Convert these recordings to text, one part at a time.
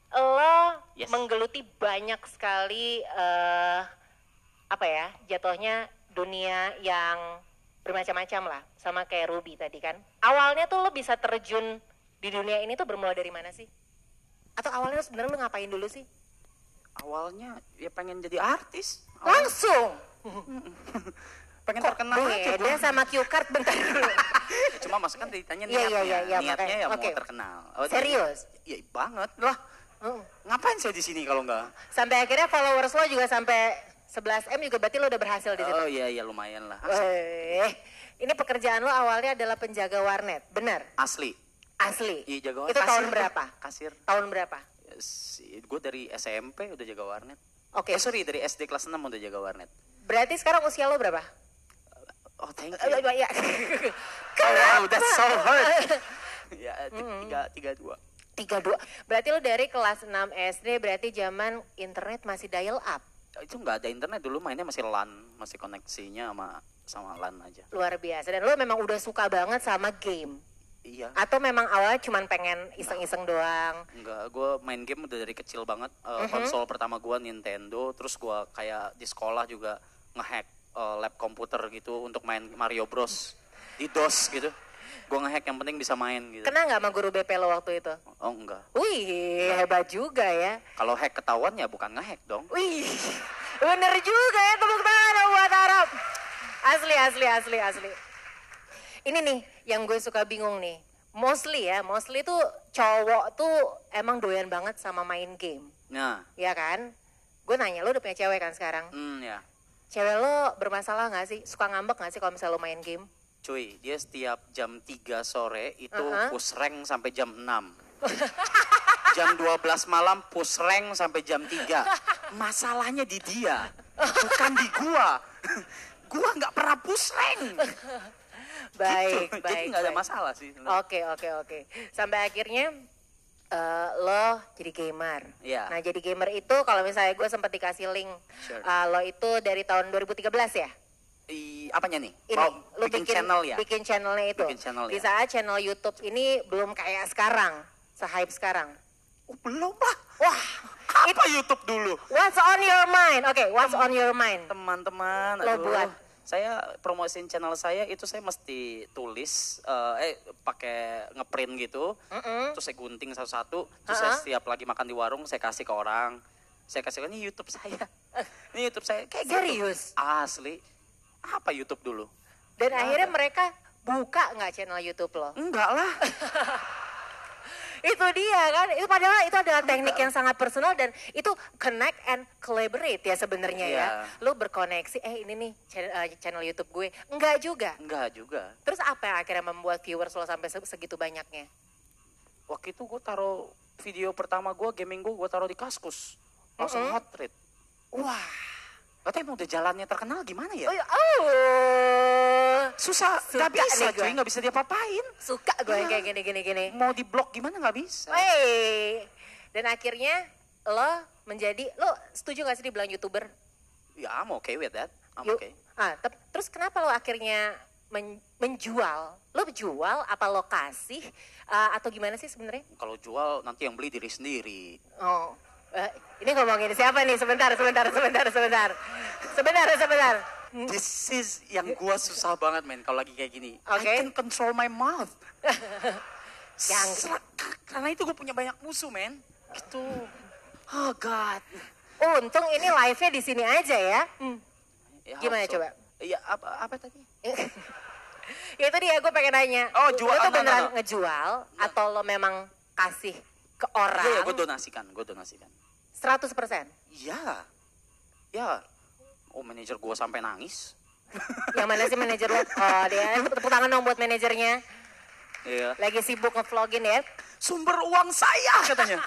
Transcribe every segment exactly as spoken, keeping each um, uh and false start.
lo Yes. menggeluti banyak sekali eh apa ya, jatuhnya dunia yang bermacam-macam lah, sama kayak Ruby tadi kan. Awalnya tuh lo bisa terjun di dunia ini tuh bermula dari mana sih? Atau awalnya sebenarnya lo ngapain dulu sih? Awalnya ya pengen jadi artis. Awalnya Langsung. pengen Kok terkenal aja. beda sama cue card bentar dulu. Cuma mas kan ditanya Iya, niatnya. iya, iya, iya, niatnya makanya. ya Oke. mau terkenal. Oh, Serius? Iya banget lah. Hmm. Ngapain saya di sini kalau enggak? Sampai akhirnya followers lo juga sampai sebelas M juga berarti lo udah berhasil di situ. Oh iya iya lumayan lah. Weh, ini pekerjaan lo awalnya adalah penjaga warnet, benar? Asli. Asli. Iya jaga warnet. Itu tahun Kasir, berapa? Kasir. Tahun berapa? Gue dari S M P udah jaga warnet. Oke. Eh sorry dari S D kelas enam udah jaga warnet. Berarti sekarang usia lo berapa? Oh thank Eh, you. ya. Oh, wow, that's so hurt. ya tiga tiga dua. tiga dua. Berarti lo dari kelas enam S D, berarti zaman internet masih dial up. Itu nggak ada internet dulu, mainnya masih LAN, masih koneksinya sama sama LAN aja. Luar biasa. Dan lo memang udah suka banget sama game. Iya. Atau memang awalnya cuma pengen iseng-iseng doang? Enggak, gue main game udah dari kecil banget. Uh, Mhm. Konsol pertama gue Nintendo, terus gue kayak di sekolah juga ngehack uh, lab komputer gitu untuk main Mario Bros. Di DOS gitu. Gue ngehack yang penting bisa main gitu. Kena nggak sama guru B P lo waktu itu? Oh enggak. Wih, hebat juga ya. Kalau hack ketahuan ya bukan ngehack dong. Wih, bener juga ya, tepuk tangan dong buat Arab. Asli, asli, asli, asli. Ini nih yang gue suka bingung nih. Mostly ya, mostly tuh cowok tuh emang doyan banget sama main game. Nah, Ya kan? Gue nanya, lo udah punya cewek kan sekarang? hmm ya. Cewek lo bermasalah gak sih? Suka ngambek gak sih kalau misalnya lo main game? Cuy, dia setiap jam tiga sore itu Uh-huh. push rank sampai jam enam. Jam dua belas malam push rank sampai jam tiga. Masalahnya di dia, bukan di gua. Gua nggak pernah push rank. Baik, Gitu. baik. Jadi nggak ada baik. masalah sih. Oke, oke, oke. Sampai akhirnya eh, lo jadi gamer. Iya. Nah, jadi gamer itu kalau misalnya gue sempat dikasih link, Sure. eh, lo itu dari tahun dua ribu tiga belas ya? I, apanya nih? Ini, Mau lo bikin, channel ya? Bikin channelnya itu. Bikin channel Di ya. saat channel YouTube ini belum kayak sekarang, se-hype sekarang. Oh, belum lah. Wah, Apa YouTube dulu? what's on your mind? Oke, what's on your mind? Teman-teman, Lo aduh. buat. Saya promosiin channel saya itu saya mesti tulis, eh, eh pakai ngeprint gitu, Mm-mm. terus saya gunting satu-satu, terus saya Uh-uh. setiap lagi makan di warung saya kasih ke orang, saya kasih ini YouTube saya, ini YouTube saya, kayak Serius? gitu. Asli, apa YouTube dulu? Dan Nggak akhirnya ada. mereka buka nggak channel YouTube lo? Enggak lah. Itu dia kan, itu padahal itu adalah teknik yang sangat personal dan itu connect and collaborate ya sebenarnya ya. Iya. Lu berkoneksi, eh ini nih channel, eh, channel YouTube gue, enggak juga. Enggak juga. Terus apa yang akhirnya membuat viewers lo sampai se- segitu banyaknya? Waktu itu gue taruh video pertama gue, gaming gue, gue taruh di Kaskus, langsung Mm-mm. hot rate. Wah, Katanya emang udah jalannya terkenal gimana ya? oh, ya- oh. Susah, Suka nggak bisa nih gue. cuy, nggak bisa diapa-apain. Suka gue yang Iya. kayak gini-gini gini. Mau di blok gimana nggak bisa. Wey, dan akhirnya lo menjadi, lo setuju gak sih dibilang YouTuber? Ya, I'm okay with that. I'm Yuk. okay. Ah, tep- terus kenapa lo akhirnya men- menjual? Lo jual apa lo kasih Ah, atau gimana sih sebenarnya? Kalau jual nanti yang beli diri sendiri. Oh, eh, ini ngomongin siapa nih? Sebentar, sebentar, sebentar, sebentar, sebentar, sebentar. This is yang gua susah banget men kalau lagi kayak gini. Oke. I can control my mouth. Yang- Serak- karena itu gue punya banyak musuh men. Gitu. Oh God. Untung ini live-nya di sini aja ya. Hmm. Ya, Gimana so- coba? Iya apa apa tadi? Ya itu dia gue pengen nanya. Oh, jual- Lo tuh enggak, beneran enggak, enggak. ngejual atau lo memang kasih ke orang? Iya, ya, gue donasikan, gue donasikan. seratus persen. Iya. Ya. Oh manajer gue sampai nangis. Yang mana sih manajer lo? Oh dia, tepuk tangan dong buat manajernya. Iya. Lagi sibuk ngevlogin ya. Sumber uang saya katanya.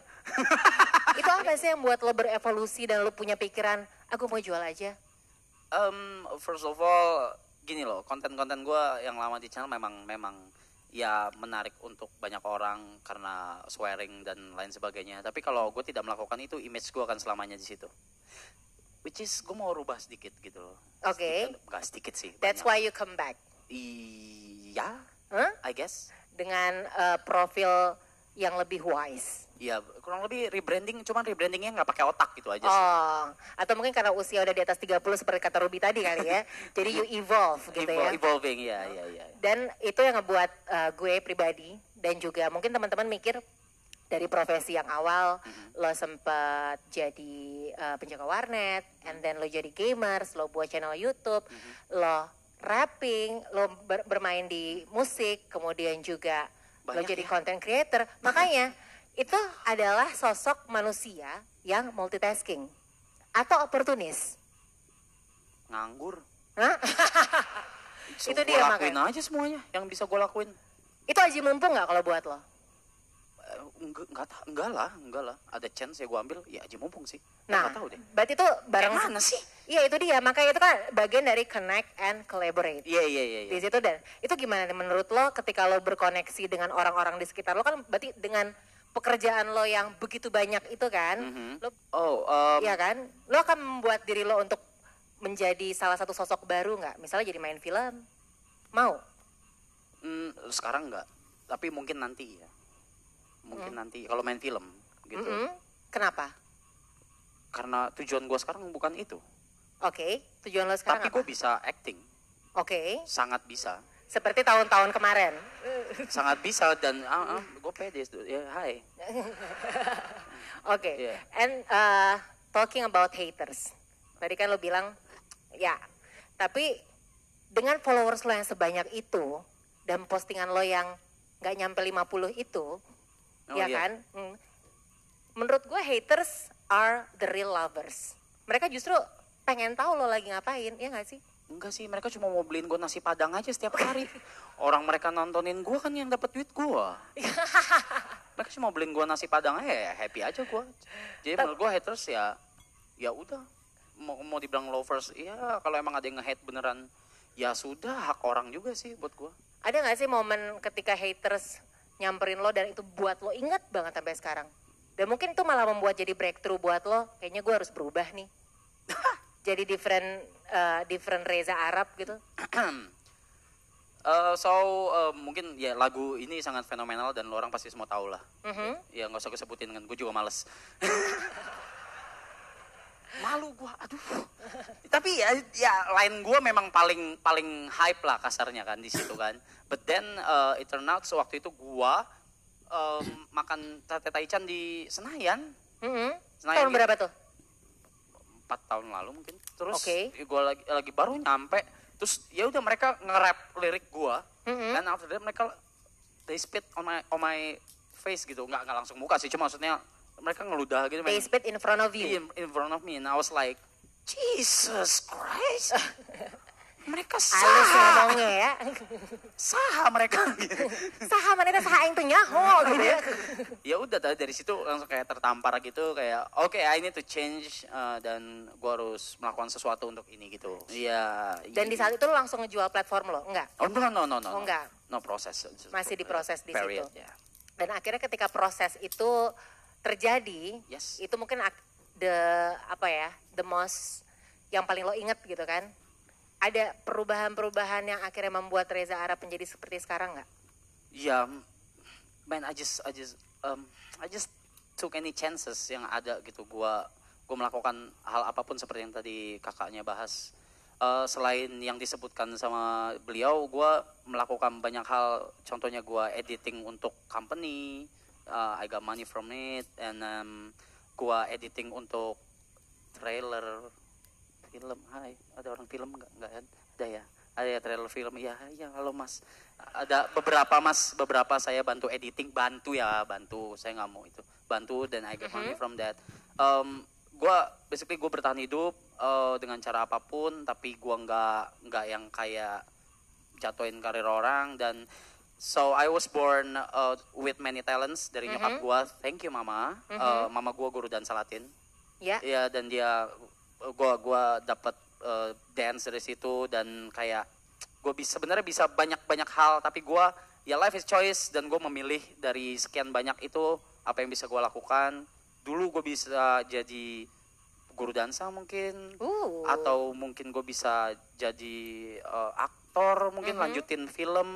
Itu apa sih yang buat lo berevolusi dan lo punya pikiran, aku mau jual aja? Um, first of all, gini loh, konten-konten gue yang lama di channel memang memang ya menarik untuk banyak orang karena swearing dan lain sebagainya. Tapi kalau gue tidak melakukan itu, image gue akan selamanya di situ. Which is gue mau rubah sedikit gitu loh. Oke. Sedikit, Gak sedikit sih. That's banyak. why you come back. Iya, Huh? I guess. Dengan eh, profil yang lebih wise. Iya, kurang lebih rebranding, cuman rebrandingnya nggak pakai otak gitu aja sih. Oh, atau mungkin karena usia udah di atas tiga puluh seperti kata Ruby tadi kali ya. Jadi you evolve gitu Evol- ya. Evolving, ya, ya, ya. Dan itu yang ngebuat uh, gue pribadi dan juga mungkin teman-teman mikir dari profesi yang awal mm-hmm. lo sempat jadi uh, penjaga warnet, and then lo jadi gamers, lo buat channel YouTube, mm-hmm. lo rapping, lo ber- bermain di musik, kemudian juga banyak lo jadi ya. Content creator. Makanya itu adalah sosok manusia yang multitasking atau oportunis. Nganggur. Hah? Itu dia makanya. Lakuin aja semuanya yang bisa gue lakuin. Itu aji mumpung nggak kalau buat lo? Enggak, enggak, enggak lah, enggak lah. Ada chance ya gue ambil, ya aji mumpung sih. Nah, tahu deh. Berarti itu bareng mana sih? Iya itu dia, makanya itu kan bagian dari connect and collaborate. Iya, iya, iya. Di situ dan itu gimana menurut lo ketika lo berkoneksi dengan orang-orang di sekitar lo kan berarti dengan pekerjaan lo yang begitu banyak itu kan, mm-hmm. lo, oh, um, iya kan, lo akan membuat diri lo untuk menjadi salah satu sosok baru nggak? Misalnya jadi main film, mau? Mm, sekarang nggak, tapi mungkin nanti ya, mungkin mm. nanti kalau main film gitu. Mm-hmm. Kenapa? Karena tujuan gue sekarang bukan itu. Oke, okay. Tujuan lo sekarang tapi gue bisa acting. Oke. Okay. Sangat bisa. Seperti tahun-tahun kemarin. Sangat bisa dan ah, ah, gue pede ya, hai. Oke. Okay. Yeah. And uh, talking about haters. Tadi kan lo bilang ya, tapi dengan followers lo yang sebanyak itu dan postingan lo yang nggak nyampe lima puluh itu, oh, ya yeah. kan? Hmm, menurut gue haters are the real lovers. Mereka justru pengen tahu lo lagi ngapain, ya nggak sih? Enggak sih, mereka cuma mau beliin gue nasi padang aja setiap hari. Orang mereka nontonin gue kan yang dapat duit gue. Mereka cuma beliin gue nasi padang aja, ya happy aja gue. Jadi menurut gue haters ya, ya udah. Mau mau dibilang lovers, ya kalau emang ada yang nge-hate beneran, ya sudah hak orang juga sih buat gue. Ada nggak sih momen ketika haters nyamperin lo dan itu buat lo inget banget sampai sekarang? Dan mungkin itu malah membuat jadi breakthrough buat lo, kayaknya gue harus berubah nih. Jadi different uh, different Reza Arab gitu. uh, so uh, mungkin ya lagu ini sangat fenomenal dan lo orang pasti semua tahu lah. Mm-hmm. Ya nggak usah gue sebutin kan, gue juga males. Malu gue, aduh. Tapi ya, ya line gue memang paling paling hype lah kasarnya kan di situ kan. But then uh, it turned out waktu itu gue um, makan sate taichan di Senayan. Mm-hmm. Senayan tahun gitu. Berapa tuh? empat tahun lalu mungkin. Terus okay. gue lagi lagi baru nyampe, terus ya udah mereka nge-rap lirik gue, mm-hmm. dan after that mereka they spit on my on my face gitu, nggak nggak langsung muka sih, cuma maksudnya mereka ngeludah gitu. They spit in front of you. In, in front of me, and I was like, Jesus Christ. Mereka saha. Halus ngomongnya ya. Saha mereka gitu. Saha mereka saha yang tuh nyaho gitu ya. Ya udah dari situ langsung kayak tertampar gitu, kayak oke okay, I need to change uh, dan gue harus melakukan sesuatu untuk ini gitu. Iya. Dan di saat itu lo langsung ngejual platform lo, enggak? Oh no no no no. Oh, enggak. No proses. Masih diproses di period, situ. Yeah. Dan akhirnya ketika proses itu terjadi, yes. itu mungkin the apa ya, the most yang paling lo inget gitu kan? Ada perubahan-perubahan yang akhirnya membuat Reza Arab menjadi seperti sekarang nggak? Ya, yeah, man, I just, I just, um, I just took any chances yang ada gitu. Gua, gua melakukan hal apapun seperti yang tadi kakaknya bahas. Uh, selain yang disebutkan sama beliau, gua melakukan banyak hal. Contohnya gua editing untuk company, uh, I got money from it, and um, gua editing untuk trailer. Film, hai, ada orang film nggak? Nggak ada ya? Ada ya trailer film, ya, ya, halo mas. Ada beberapa mas, beberapa saya bantu editing, bantu ya, bantu. Saya nggak mau itu, bantu dan I get money mm-hmm. from that. Um, gue, basically gue bertahan hidup uh, dengan cara apapun, tapi gue nggak nggak yang kayak jatuhin karir orang dan so I was born uh, with many talents dari mm-hmm. nyokap gue. Thank you mama, mm-hmm. uh, mama gue guru dansa Latin. Ya. Yeah. Ya dan dia gua gua dapat uh, dance dari situ dan kayak gua bisa sebenarnya bisa banyak-banyak hal tapi gua ya life is choice dan gua memilih dari sekian banyak itu apa yang bisa gua lakukan. Dulu gua bisa jadi guru dansa mungkin uh. atau mungkin gua bisa jadi uh, aktor mungkin uh-huh. lanjutin film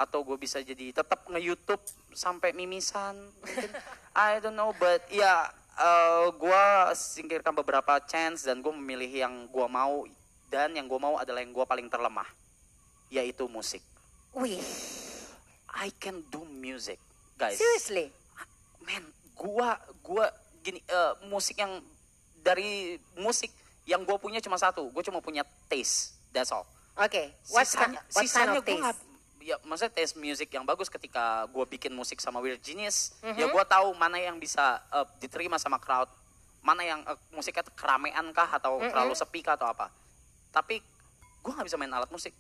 atau gue bisa jadi tetap nge-YouTube sampai mimisan mungkin. I don't know, but ya yeah, uh, gue singkirkan beberapa chance dan gue memilih yang gue mau, dan yang gue mau adalah yang gue paling terlemah, yaitu musik. Wih, I can do music, guys. seriously? Man, gue gue gini, uh, musik yang dari musik yang gue punya cuma satu, gue cuma punya taste, that's all. Oke, okay. what, Sisanya, what kind sisanya of gue taste? nggak, ya maksudnya taste musik yang bagus ketika gue bikin musik sama Weird Genius, Mhm. ya gue tahu mana yang bisa uh, diterima sama crowd, mana yang uh, musiknya keramaian kah atau Mhm. terlalu sepi kah atau apa. Tapi gue nggak bisa main alat musik,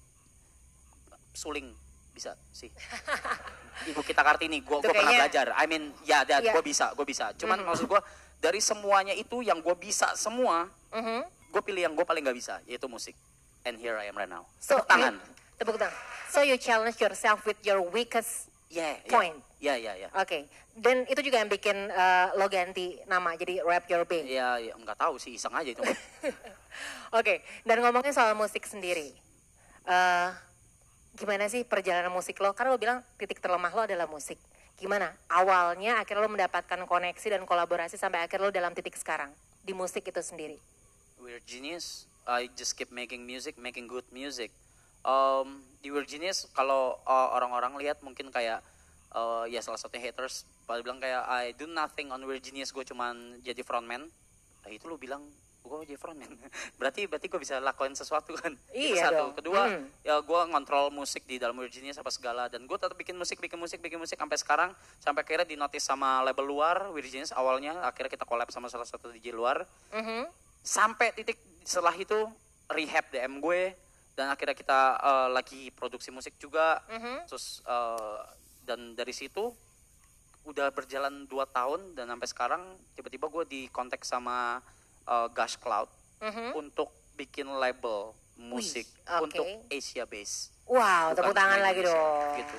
suling bisa sih. Ibu kita Kartini, gue Itu pernah kayaknya- belajar. I mean, ya, yeah, Iya. gue bisa, gue bisa. Cuman Mhm. maksud gue dari semuanya itu yang gue bisa semua, Mhm. gue pilih yang gue paling gak bisa, yaitu musik. And here I am right now. So, Tepuk tangan. you- tepuk tangan. So you challenge yourself with your weakest. Yeah, yeah. Point. Ya, ya, ya. Oke, dan itu juga yang bikin uh, lo ganti nama jadi Rap Your Bay. Ya, ya, nggak tahu sih, iseng aja itu. Oke, dan ngomongin soal musik sendiri, eh gimana sih perjalanan musik lo? Karena lo bilang titik terlemah lo adalah musik. Gimana? Awalnya akhirnya lo mendapatkan koneksi dan kolaborasi sampai akhirnya lo dalam titik sekarang di musik itu sendiri. Weird Genius, I just keep making music, making good music. Um, di Weird Genius, kalau uh, orang-orang lihat mungkin kayak uh, ya salah satu haters pada bilang kayak I do nothing on Weird Genius, gue cuman jadi frontman. Nah, itu lu bilang gue jadi frontman. berarti berarti gue bisa lakuin sesuatu kan. Itu Iya satu. dong. Kedua, Hmm. ya gue ngontrol musik di dalam Weird Genius apa segala, dan gue tetap bikin musik, bikin musik, bikin musik sampai sekarang, sampai akhirnya di notice sama label luar. Weird Genius awalnya, akhirnya kita collab sama salah satu D J luar. Mhm. Sampai titik setelah itu rehab D M gue, dan akhirnya kita uh, lagi produksi musik juga. Mhm. Terus uh, dan dari situ udah berjalan dua tahun, dan sampai sekarang tiba-tiba gue di kontak sama uh, Gush Cloud Mhm. untuk bikin label musik oke. untuk Asia base. Wow, Bukan tepuk tangan cuma lagi Indonesia, dong. Gitu.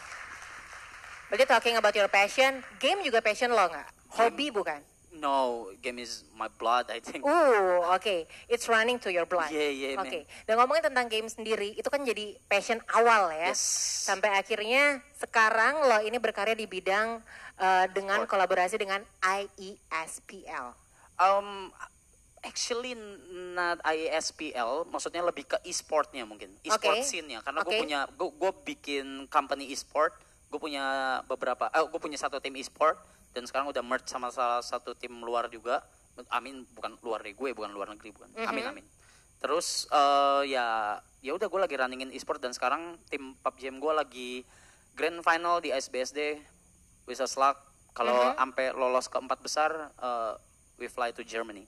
Berarti talking about your passion, game juga passion lo nggak? Hobi bukan? No, game is my blood, I think. Uh, oke, it's running to your blood. Yeah, yeah, Oke, man. dan ngomongin tentang game sendiri, itu kan jadi passion awal ya. Yes. Sampai akhirnya sekarang lo ini berkarya di bidang uh, dengan Sport. kolaborasi dengan I E S P L. Um, actually not I E S P L, maksudnya lebih ke e-sportnya mungkin, e-sport Oke. scene-nya. Karena gue Oke. punya, gue, gue bikin company e-sport, gue punya beberapa, eh, gue punya satu tim e-sport, dan sekarang udah merge sama salah satu tim luar juga. Amin, bukan luar dari gue, bukan luar negeri, bukan. Amin, Mhm. amin. Terus eh, ya, ya udah gue lagi runningin e-sport, dan sekarang tim P U B G M gue lagi grand final di I S B S D. Wish us luck. Kalau Mhm. sampai lolos ke empat besar, eh, we fly to Germany.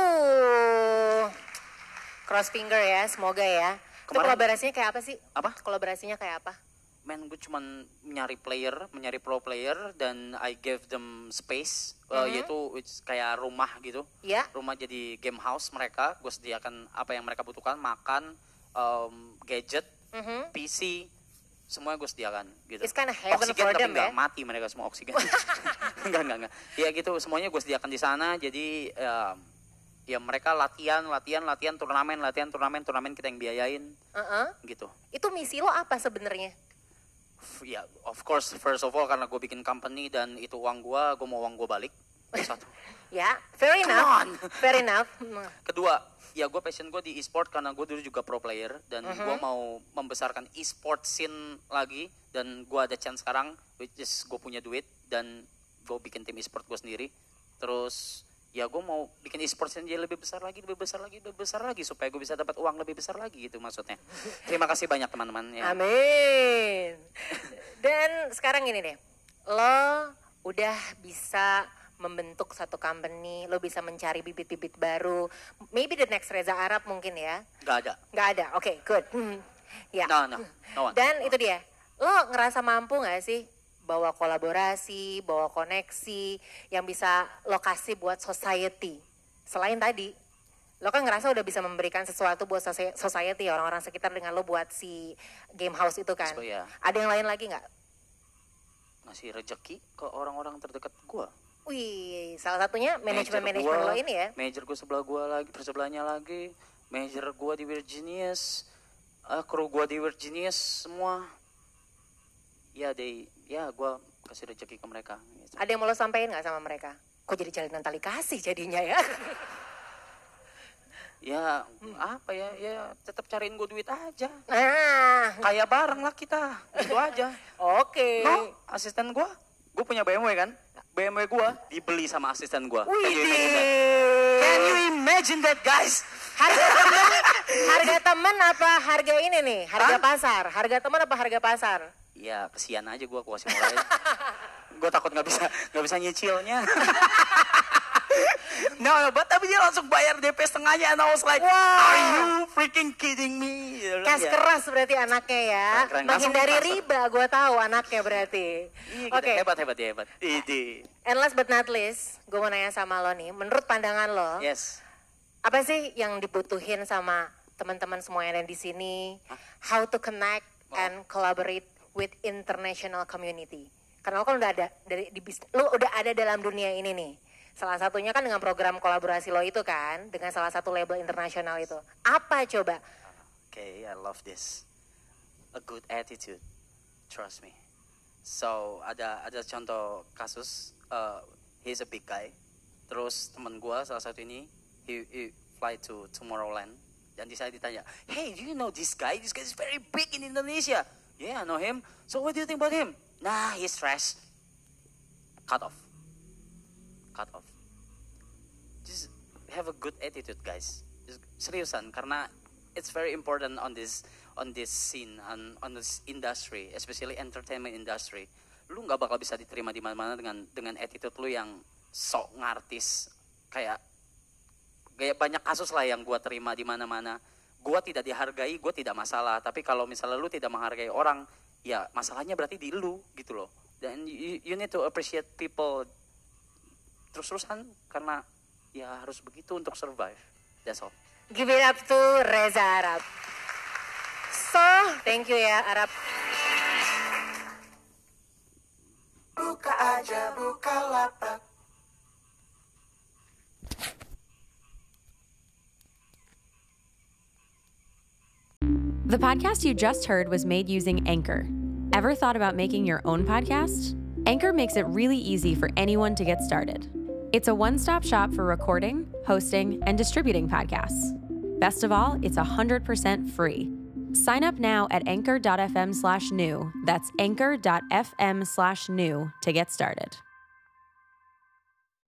Oh, cross finger ya, semoga ya. Itu Kemarin- kolaborasinya kayak apa sih? Apa? Kolaborasinya kayak apa? Man, gue cuman nyari player, mencari pro player, dan I give them space, uh, Mhm. yaitu which kayak rumah gitu. Ya. Rumah jadi game house mereka, gue sediakan apa yang mereka butuhkan, makan, um, gadget, Mhm. P C, semua gue sediakan gitu. It's kinda heaven Oksigen for tapi them, nggak ya? mati mereka semua oksigen. Enggak, enggak, enggak. Ya gitu, semuanya gue sediakan di sana, jadi ya, ya mereka latihan, latihan, latihan, turnamen, latihan, turnamen, turnamen kita yang biayain Uh-uh. gitu. Itu misi lo apa sebenarnya? Ya, of course, first of all karena gue bikin company dan itu uang gue, gue mau uang gue balik. Itu satu. Ya, fair Come enough. on. Fair enough. Hmm. Kedua, ya gue passion gue di e-sport karena gue dulu juga pro player, dan Mhm. gue mau membesarkan e-sport scene lagi, dan gue ada chance sekarang, which is gue punya duit dan gue bikin tim e-sport gue sendiri. Terus ya gue mau bikin e-sport scene jadi lebih besar lagi, lebih besar lagi, lebih besar lagi supaya gue bisa dapat uang lebih besar lagi gitu maksudnya. Terima kasih banyak teman-teman ya. Amin. Dan sekarang gini deh, lo udah bisa membentuk satu company, lo bisa mencari bibit-bibit baru. Maybe the next Reza Arab mungkin ya. Gak ada. Nggak ada, oke, good. Hmm. Ya. No, no, no one. Dan itu dia, lo ngerasa mampu nggak sih bawa kolaborasi, bawa koneksi yang bisa lo kasih buat society? Selain tadi, lo kan ngerasa udah bisa memberikan sesuatu buat soci- society, orang-orang sekitar dengan lo buat si game house itu kan. So, ya. Ada yang lain lagi nggak? Ngasih rezeki ke orang-orang terdekat gue. Wih, salah satunya manajemen-manajemen gua, lo ini ya. Manajer gue sebelah gue lagi, persebelahnya lagi. Manajer gue di Weird Genius, uh, kru gue di Weird Genius semua. ya they ya gue kasih rezeki ke mereka gitu. Ada yang mau lo sampein nggak sama mereka? Kok jadi jalinan tali kasih jadinya ya? Ya apa ya, ya tetap cariin gue duit aja. Nah, Kayak bareng lah kita, itu aja. oke. No, asisten gue, gue punya B M W kan, B M W gue dibeli sama asisten gue. Can you imagine that? Can you imagine that, guys? Harga temen, harga temen apa harga ini nih? Harga Hah? pasar. Harga temen apa harga pasar? Ya kesian aja gue, gue kasih murahin. Gue takut nggak bisa nggak bisa nyicilnya. No, no, but tapi dia langsung bayar D P setengahnya, and I was like, Wow. are you freaking kidding me? Kas Ya. keras berarti anaknya ya. Keren, keren. Langsung Menghindari transfer. riba, gue tahu anaknya berarti. Iya, Oke. gitu. Hebat, hebat, ya, hebat. Ide. And last but not least, gue mau nanya sama lo nih. Menurut pandangan lo, Yes. apa sih yang dibutuhin sama teman-teman semua yang ada di sini? How to connect and collaborate with international community? Karena lo kan udah ada dari di bis- lo udah ada dalam dunia ini nih. Salah satunya kan dengan program kolaborasi lo itu kan, dengan salah satu label internasional itu. Apa coba? Okay, I love this. A good attitude. Trust me. So, ada ada contoh kasus, uh, he's a big guy. Terus teman gua salah satu ini, he, he fly to Tomorrowland. Dan di sana ditanya, hey, do you know this guy? This guy is very big in Indonesia. Yeah, I know him. So what do you think about him? Nah, he's trash. Cut off. Cut off. Just have a good attitude, guys. Just seriusan, karena it's very important on this on this scene, on on this industry, especially entertainment industry. Lu nggak bakal bisa diterima di mana-mana dengan dengan attitude lu yang sok ngartis. Kayak kayak banyak kasus lah yang gua terima di mana-mana. Gua tidak dihargai, gua tidak masalah. Tapi kalau misalnya lu tidak menghargai orang, ya masalahnya berarti di lu gitu loh. Dan you, you need to appreciate people terus-terusan, karena ya harus begitu untuk survive. That's all. Give it up to Reza Arab. So, thank you ya Arab. Buka aja, buka lapak. The podcast you just heard was made using Anchor. Ever thought about making your own podcast? Anchor makes it really easy for anyone to get started. It's a one-stop shop for recording, hosting, and distributing podcasts. Best of all, it's one hundred percent free. Sign up now at anchor.fm slash new. That's anchor.fm slash new to get started.